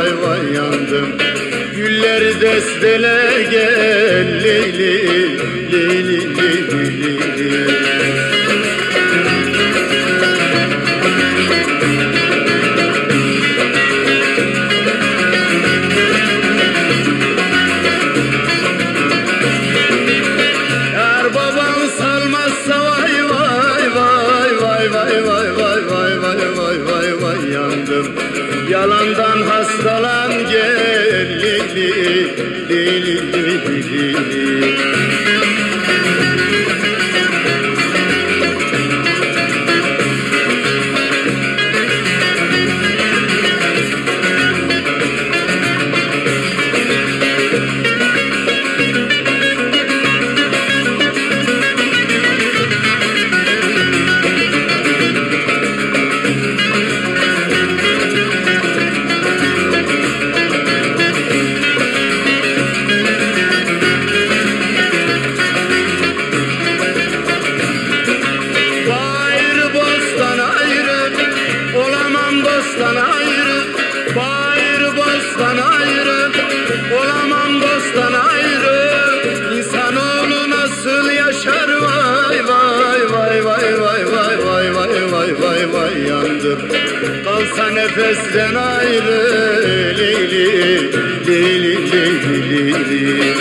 vay vay yandım. Gülleri destele gel Leyli Leyli Leyli Leyli. Yar babam salmazsa vay vay vay vay vay vay vay vay vay vay vay vay yandım. Yalandan hastalan gel Leyli Leyli Leyli Leyli. Dosttan ayrı, bayır bostan ayrı, olamam dosttan ayrı. İnsanoğlu nasıl yaşar vay vay vay vay vay vay vay vay vay vay vay yandım. Kalsa nefesten ayrı Leyli Leyli Leyli Leyli.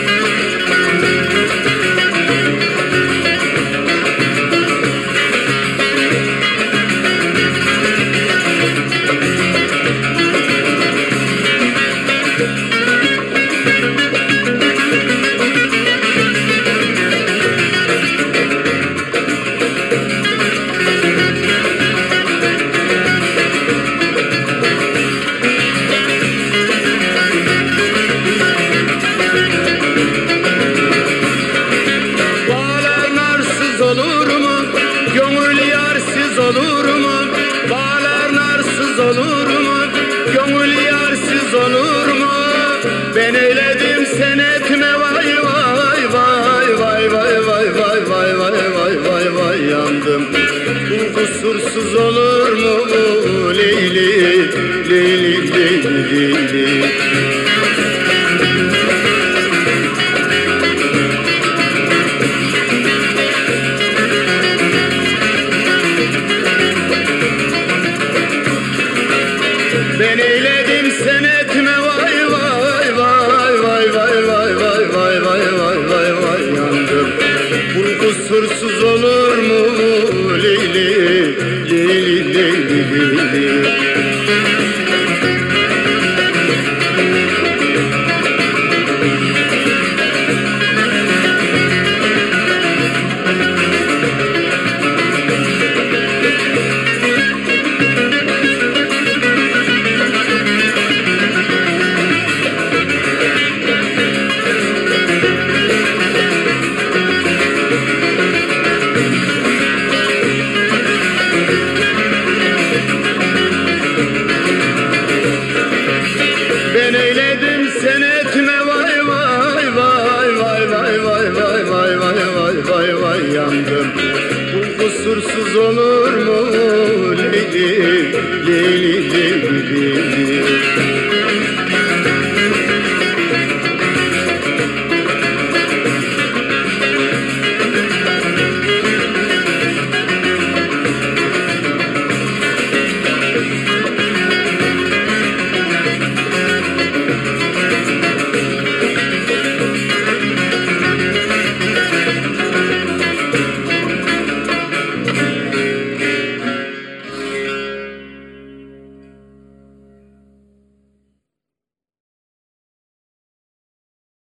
Olur mu? Gönül yarsız olur mu? Bağlar narsız olur mu? Gönül yarsız olur mu? Ben eyledim sen etme vay vay vay vay vay vay vay vay vay vay vay vay yandım. Bu kusursuz olur mu? Leyli Leyli Leyli Leyli. Ben eyledim sen etme vay vay vay vay vay vay vay vay vay vay vay vay yandım. Kul kusursuz olur mu Leyli Leyli Leyli Leyli. Ben eyledim sen etme vay vay vay vay vay vay vay vay vay vay vay vay yandım. Bu kusursuz olur mu Leyli Leyli.